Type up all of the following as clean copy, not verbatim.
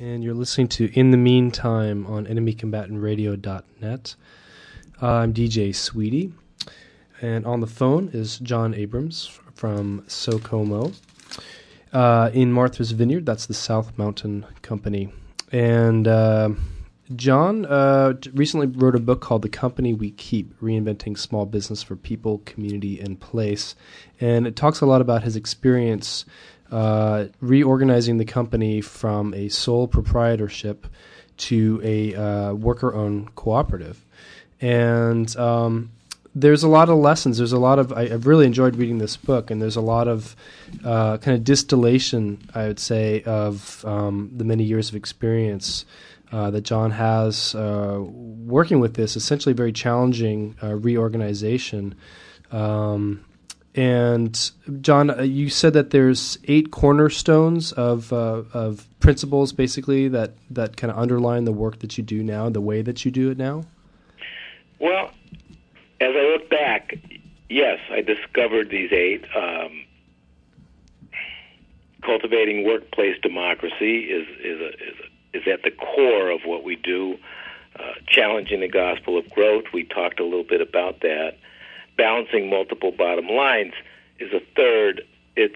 and you're listening to In the Meantime on enemycombatantradio.net. I'm DJ Sweetie, and on the phone is John Abrams from SoCoMo in Martha's Vineyard. That's the South Mountain Company. And John recently wrote a book called The Company We Keep, Reinventing Small Business for People, Community, and Place. And it talks a lot about his experience reorganizing the company from a sole proprietorship to a worker-owned cooperative. And there's a lot of lessons. There's a lot of I've really enjoyed reading this book, and there's a lot of kind of distillation, I would say, of the many years of experience that John has working with this essentially very challenging reorganization. And John, you said that there's 8 cornerstones of principles, basically, that kind of underline the work that you do now, the way that you do it now. Well, as I look back, yes, I discovered these 8. Cultivating workplace democracy is at the core of what we do. Challenging the gospel of growth, we talked a little bit about that. Balancing multiple bottom lines is a third. It's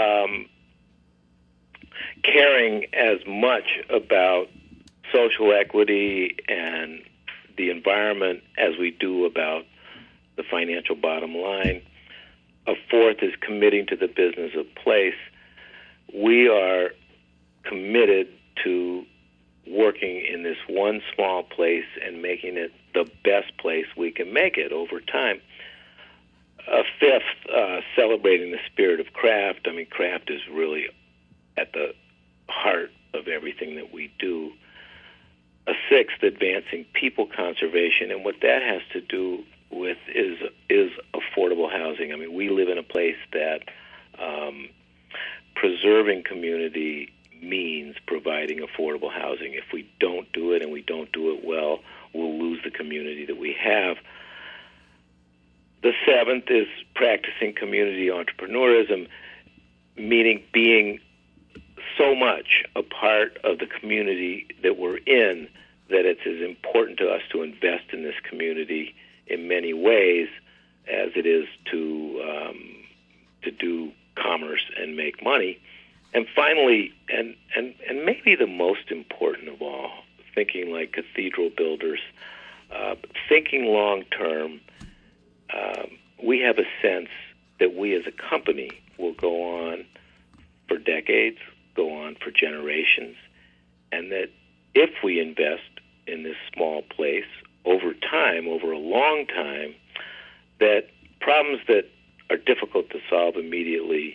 caring as much about social equity and the environment as we do about the financial bottom line. A fourth is committing to the business of place. We are committed to working in this one small place and making it the best place we can make it over time. A fifth, celebrating the spirit of craft. I mean, craft is really at the heart of everything that we do. A sixth, advancing people conservation, and what that has to do with is affordable housing. I mean, we live in a place that preserving community means providing affordable housing. If we don't do it, and we don't do it well, we'll lose the community that we have. The seventh is practicing community entrepreneurism, meaning being so much a part of the community that we're in that it's as important to us to invest in this community in many ways as it is to do commerce and make money. And finally, and maybe the most important of all, thinking like cathedral builders, thinking long-term. We have a sense that we as a company will go on for decades, go on for generations, and that if we invest in this small place over time, over a long time, that problems that are difficult to solve immediately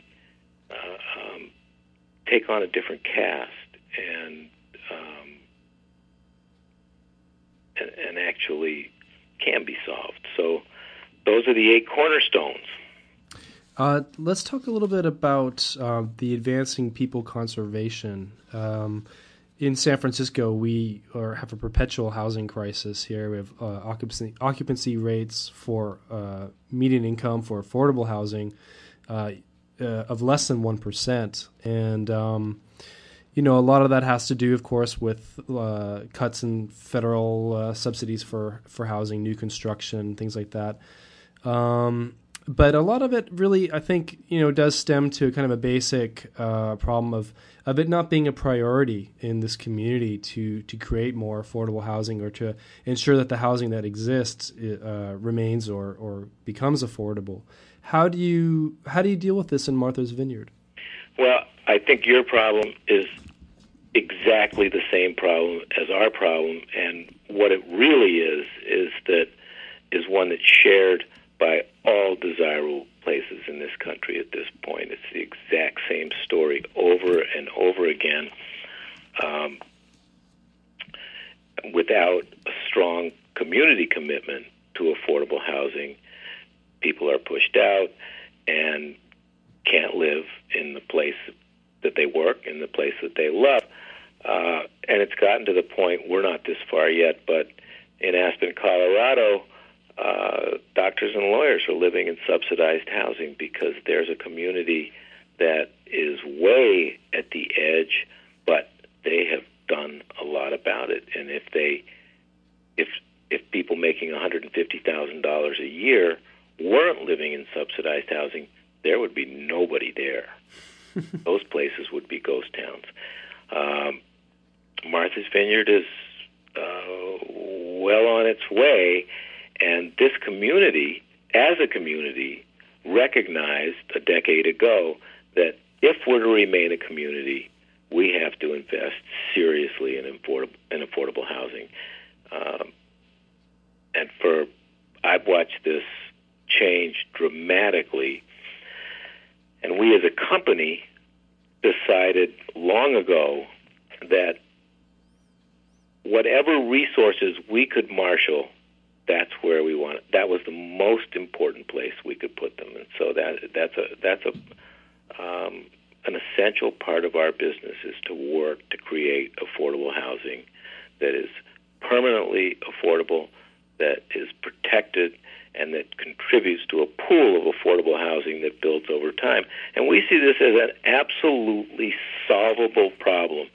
take on a different cast and actually can be solved. So those are the 8 cornerstones. Let's talk a little bit about the advancing people conservation. In San Francisco, we have a perpetual housing crisis here. We have occupancy rates for median income for affordable housing of less than 1%. And, a lot of that has to do, of course, with cuts in federal subsidies for housing, new construction, things like that. But a lot of it really, I think, does stem to kind of a basic problem of it not being a priority in this community to create more affordable housing or to ensure that the housing that exists remains or becomes affordable. How do you deal with this in Martha's Vineyard? Well, I think your problem is exactly the same problem as our problem, and what it really is one that's shared by all desirable places in this country at this point. It's the exact same story over and over again. Without a strong community commitment to affordable housing, people are pushed out and can't live in the place that they work, in the place that they love. And it's gotten to the point, we're not this far yet, but in Aspen, Colorado, doctors and lawyers are living in subsidized housing because there's a community that is way at the edge, but they have done And if people making $150,000 a year weren't living in subsidized housing, there would be nobody there. Those places would be ghost towns. Martha's Vineyard is well on its way, and this community, as a community, recognized a decade ago that if we're to remain a community, we have to invest seriously in affordable housing. I've watched this change dramatically, and we as a company decided long ago that whatever resources we could marshal, that's where we want it. That was the most important place we could put them, and so that's an essential part of our business is to work to create affordable housing that is permanently affordable, that is protected, and that contributes to a pool of affordable housing that builds over time. And we see this as an absolutely solvable problem.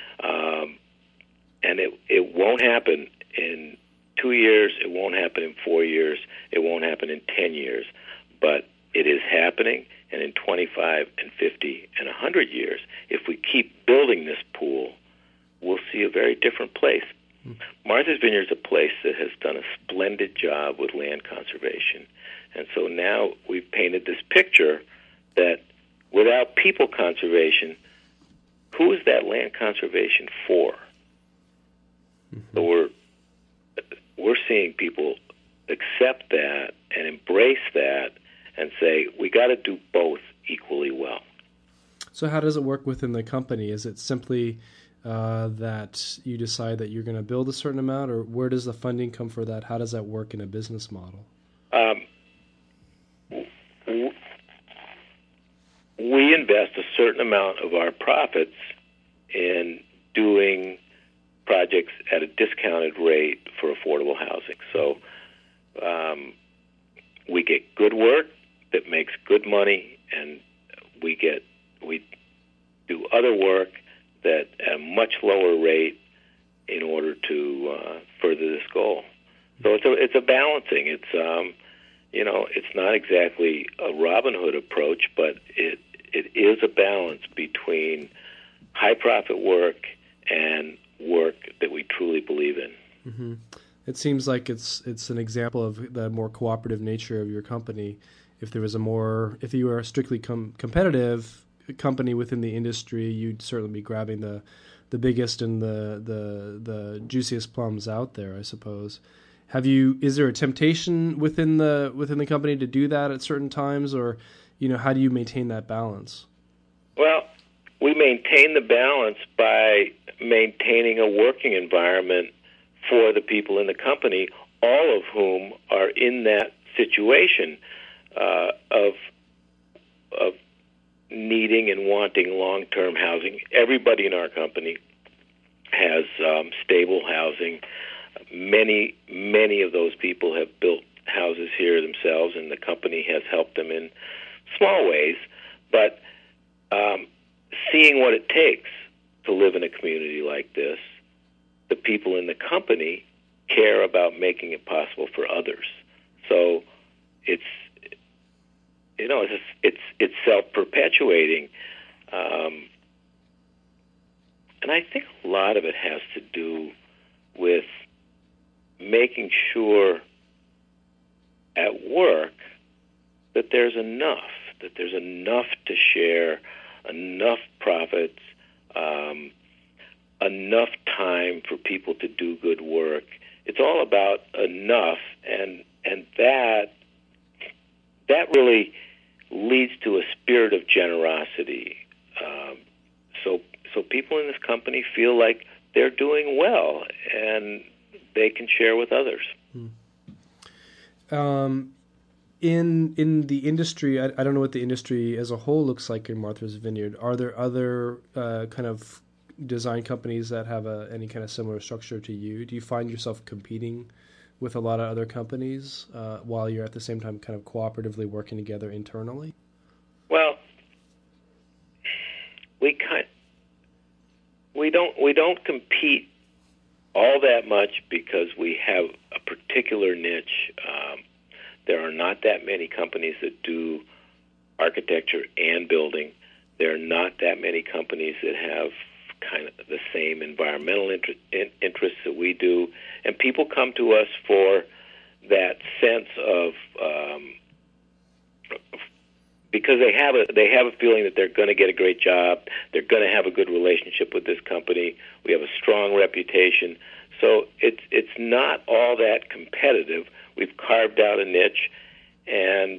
And it won't happen in 2 years, it won't happen in 4 years, it won't happen in 10 years. But it is happening, and in 25 and 50 and 100 years, if we keep building this pool, we'll see a very different place. Martha's Vineyard is a place that has done a splendid job with land conservation. And so now we've painted this picture that without people conservation, who is that land conservation for? So we're seeing people accept that and embrace that and say, we got to do both equally well. So how does it work within the company? Is it simply that you decide that you're going to build a certain amount, or where does the funding come for that? How does that work in a business model? We invest a certain amount of our profits in doing projects at a discounted rate for affordable housing. So we get good work that makes good money, and we do other work that at a much lower rate in order to further this goal. So it's a balancing. It's not exactly a Robin Hood approach, but it is a balance between high profit work and work that we truly believe in. Mm-hmm. It seems like it's an example of the more cooperative nature of your company. If you were a strictly competitive company within the industry, you'd certainly be grabbing the biggest and the juiciest plums out there, I suppose. Is there a temptation within the company to do that at certain times, or how do you maintain that balance? Well, we maintain the balance by maintaining a working environment for the people in the company, all of whom are in that situation of needing and wanting long-term housing. Everybody in our company has stable housing. Many of those people have built houses here themselves, and the company has helped them in small ways. But seeing what it takes to live in a community like this, the people in the company care about making it possible for others. So it's self-perpetuating, and I think a lot of it has to do with making sure at work that there's enough to share, enough profits, enough time for people to do good work. It's all about enough, and that really leads to a spirit of generosity. So people in this company feel like they're doing well, and they can share with others. In the industry, I don't know what the industry as a whole looks like in Martha's Vineyard. Are there other kind of design companies that have any kind of similar structure to you? Do you find yourself competing with a lot of other companies while you're at the same time kind of cooperatively working together internally? Well, we don't compete all that much because we have a particular niche. There are not that many companies that do architecture and building. There are not that many companies that have kind of the same environmental interests that we do. And people come to us for that sense of because they have a feeling that they're going to get a great job, they're going to have a good relationship with this company. We have a strong reputation, so it's not all that competitive. We've carved out a niche, and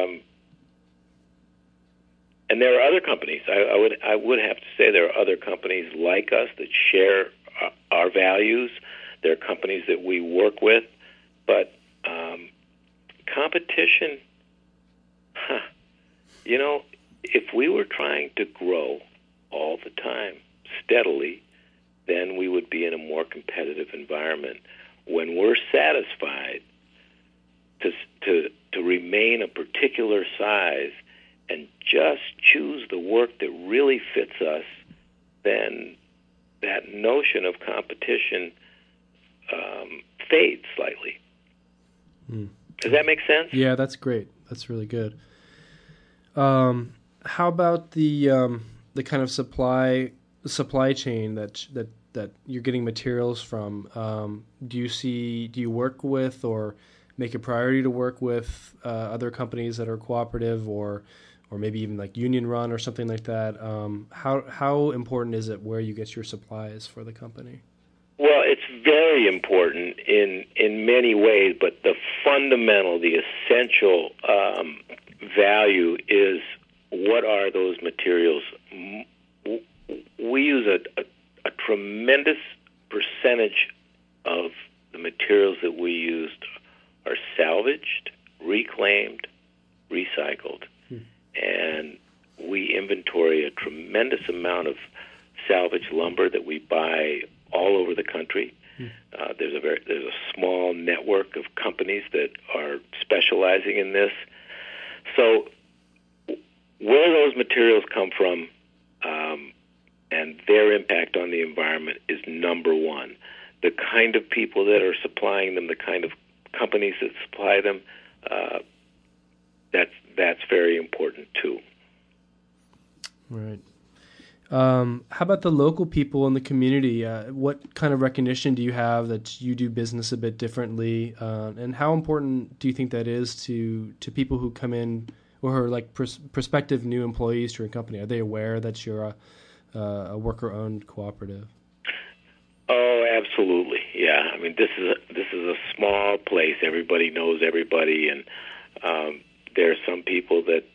there are other companies. I would have to say there are other companies like us that share our values. There are companies that we work with, but competition. You know, if we were trying to grow all the time, steadily, then we would be in a more competitive environment. When we're satisfied to remain a particular size and just choose the work that really fits us, then that notion of competition fades slightly. Does that make sense? Yeah, that's great. That's really good. How about the kind of supply chain that you're getting materials from? Do you work with or make a priority to work with other companies that are cooperative or maybe even like union run or something like that? How important is it where you get your supplies for the company? Well, it's very important in many ways, but the fundamental, the essential value is what are those materials. We use a tremendous percentage of the materials that we used are salvaged, reclaimed, recycled, and we inventory a tremendous amount of salvage lumber that we buy all over the country. There's a small network of companies that are specializing in this. So where those materials come from and their impact on the environment is number one. The kind of people that are supplying them, the kind of companies that supply them, that's very important too. Right. How about the local people in the community? What kind of recognition do you have that you do business a bit differently? And how important do you think that is to people who come in or are like prospective new employees to your company? Are they aware that you're a worker-owned cooperative? Oh, absolutely. Yeah. I mean, this is a small place. Everybody knows everybody, and there are some people that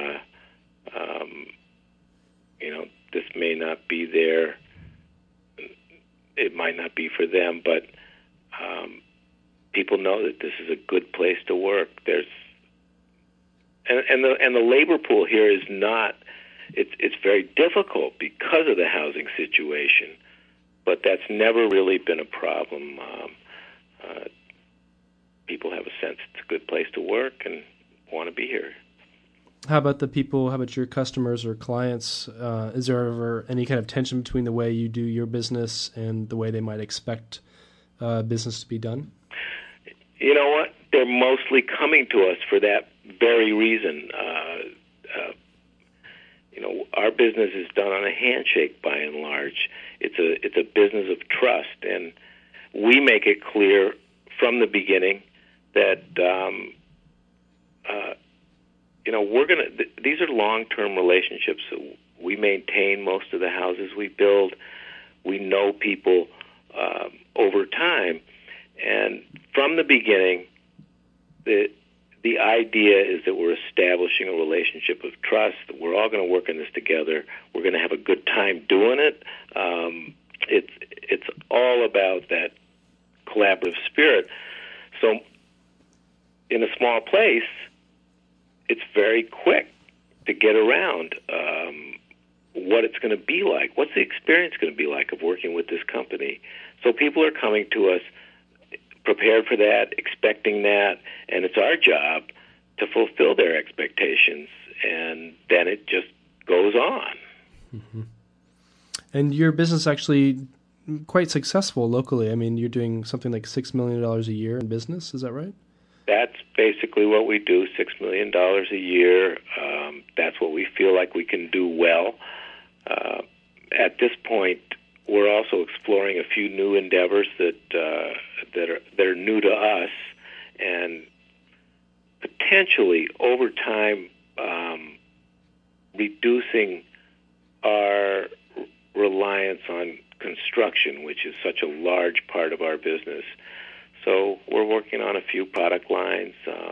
this may not be there. It might not be for them, but people know that this is a good place to work. And the labor pool here is not. It's very difficult because of the housing situation, but that's never really been a problem. People have a sense it's a good place to work and want to be here. How about the people? How about your customers or clients? Is there ever any kind of tension between the way you do your business and the way they might expect business to be done? You know what? They're mostly coming to us for that very reason. Our business is done on a handshake by and large. It's a business of trust, and we make it clear from the beginning that these are long-term relationships. So we maintain most of the houses we build. We know people over time, and from the beginning, the idea is that we're establishing a relationship of trust, that we're all going to work on this together. We're going to have a good time doing it. It's all about that collaborative spirit. So in a small place, it's very quick to get around what it's going to be like. What's the experience going to be like of working with this company? So people are coming to us prepared for that, expecting that, and it's our job to fulfill their expectations, and then it just goes on. Mm-hmm. And your business actually quite successful locally. I mean, you're doing something like $6 million a year in business. Is that right? That's basically what we do, $6 million a year. That's what we feel like we can do well. At this point, we're also exploring a few new endeavors that are new to us, and potentially over time reducing our reliance on construction, which is such a large part of our business. So we're working on a few product lines.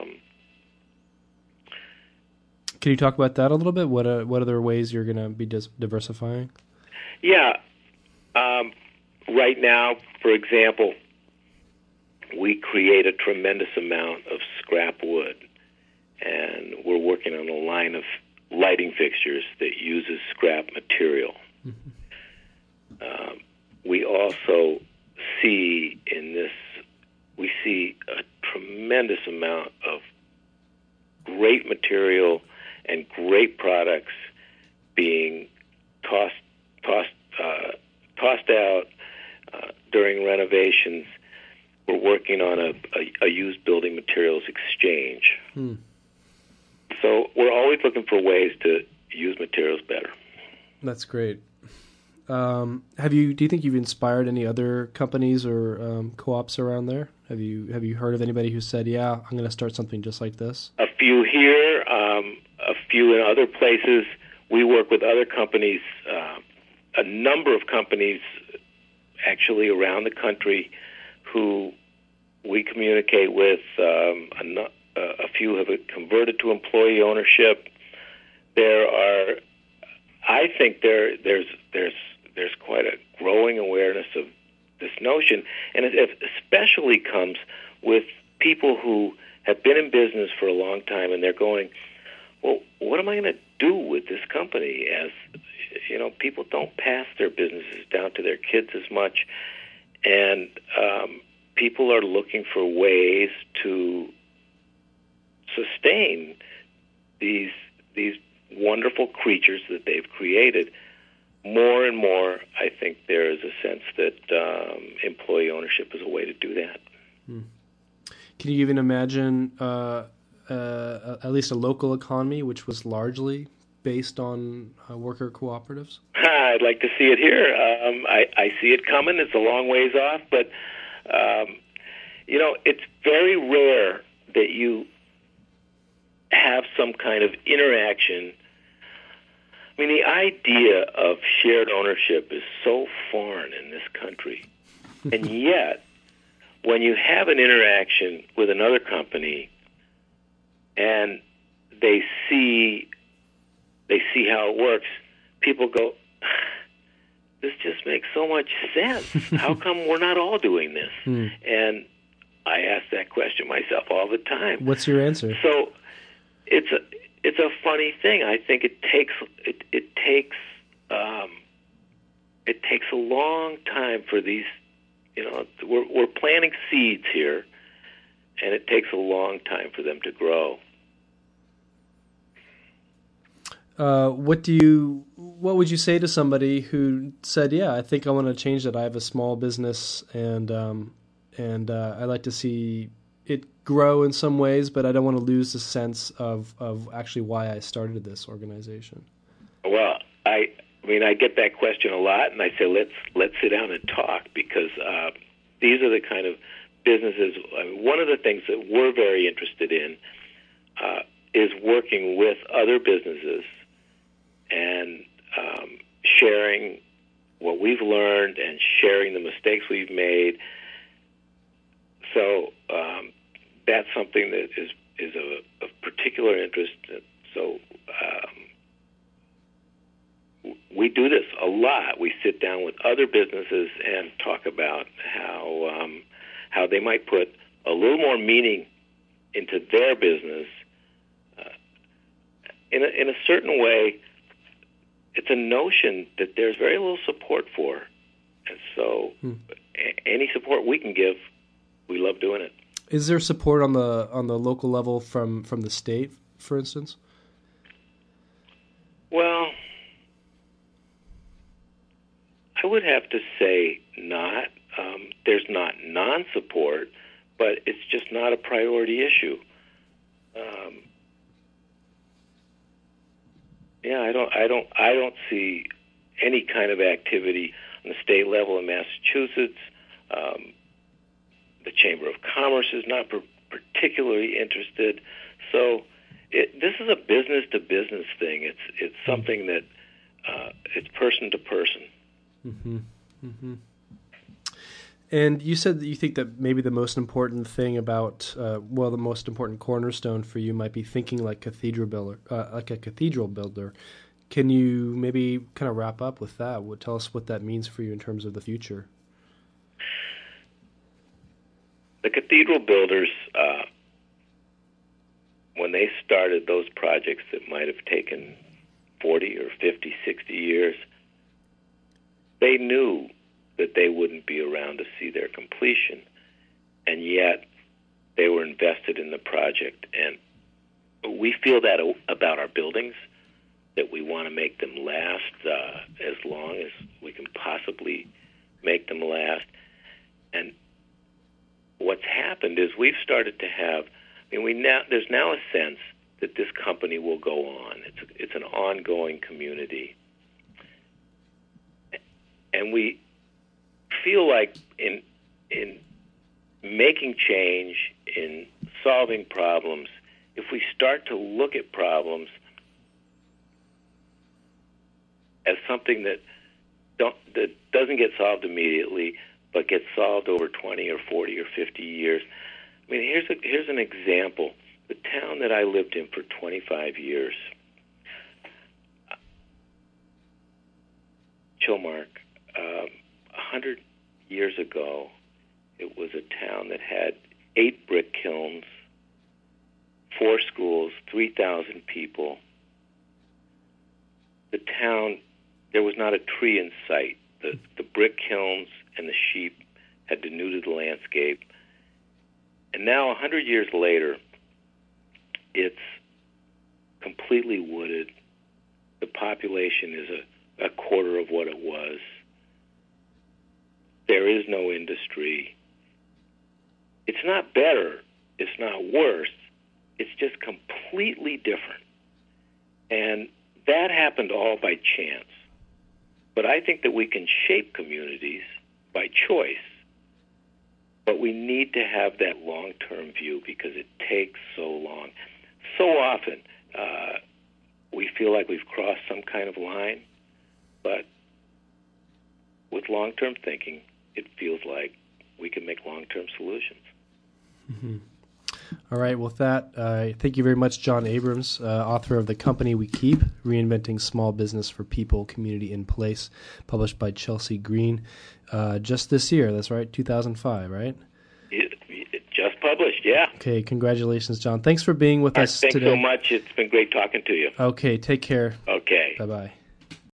Can you talk about that a little bit? What other ways you're going to be diversifying? Yeah. Right now, for example, we create a tremendous amount of scrap wood, and we're working on a line of lighting fixtures that uses scrap material. Mm-hmm. We also see a tremendous amount of great material and great products being tossed out during renovations. We're working on a used building materials exchange. So we're always looking for ways to use materials better. That's great. Do you think you've inspired any other companies or co-ops around there? Have you heard of anybody who said, "Yeah, I'm going to start something just like this"? A few here, a few in other places. We work with other companies, a number of companies actually around the country who we communicate with. A few have converted to employee ownership. I think there's quite a growing awareness of this notion, and it especially comes with people who have been in business for a long time, and they're going, well, what am I going to do with this company? As you know, people don't pass their businesses down to their kids as much, and people are looking for ways to sustain these wonderful creatures that they've created. More and more, I think there is a sense that employee ownership is a way to do that. Can you even imagine at least a local economy which was largely based on worker cooperatives? I'd like to see it here. I see it coming. It's a long ways off, but it's very rare that you have some kind of interaction. I mean, the idea of shared ownership is so foreign in this country. And yet, when you have an interaction with another company and they see how it works, people go, this just makes so much sense. How come we're not all doing this? And I ask that question myself all the time. What's your answer? So it's a funny thing. I think it takes a long time for these. We're planting seeds here, and it takes a long time for them to grow. What would you say to somebody who said, "Yeah, I think I want to change that. I have a small business, and I'd like to see it grow in some ways, but I don't want to lose the sense of actually why I started this organization"? Well, I get that question a lot, and I say let's sit down and talk, because these are the kind of businesses. One of the things that we're very interested in is working with other businesses and sharing what we've learned and sharing the mistakes we've made. So that's something that is of particular interest. So we do this a lot. We sit down with other businesses and talk about how they might put a little more meaning into their business. In a certain way, it's a notion that there's very little support for, and so any support we can give, we love doing it. Is there support on the local level from the state, for instance? Well, I would have to say non-support, but it's just not a priority issue. I don't see any kind of activity on the state level in Massachusetts. The Chamber of Commerce is not particularly interested. So this is a business-to-business thing. It's something that it's person to person. Mm-hmm. Mm-hmm. And you said that you think that maybe the most important thing about, the most important cornerstone for you might be thinking like a cathedral builder. Can you maybe kind of wrap up with that? Tell us what that means for you in terms of the future. The cathedral builders, when they started those projects that might have taken 40 or 50, 60 years, they knew that they wouldn't be around to see their completion, and yet they were invested in the project. And we feel that about our buildings, that we want to make them last as long as we can possibly make them last. And what's happened is we've started to have, there's now a sense that this company will go on. It's an ongoing community. And we feel like in making change, in solving problems, if we start to look at problems as something that doesn't get solved immediately, but gets solved over 20 or 40 or 50 years. Here's an example. The town that I lived in for 25 years, Chilmark, 100 years ago, it was a town that had 8 brick kilns, 4 schools, 3,000 people. The town, there was not a tree in sight. The brick kilns and the sheep had denuded the landscape. And now, 100 years later, it's completely wooded. The population is a quarter of what it was. There is no industry. It's not better. It's not worse. It's just completely different. And that happened all by chance. But I think that we can shape communities by choice. But we need to have that long-term view because it takes so long. So often, we feel like we've crossed some kind of line, but with long-term thinking, it feels like we can make long-term solutions. Mm-hmm. All right. With that, thank you very much, John Abrams, author of The Company We Keep, Reinventing Small Business for People, Community, and Place, published by Chelsea Green just this year. That's right, 2005, right? It just published, yeah. Okay. Congratulations, John. Thanks for being with us today. Thanks so much. It's been great talking to you. Okay. Take care. Okay. Bye-bye.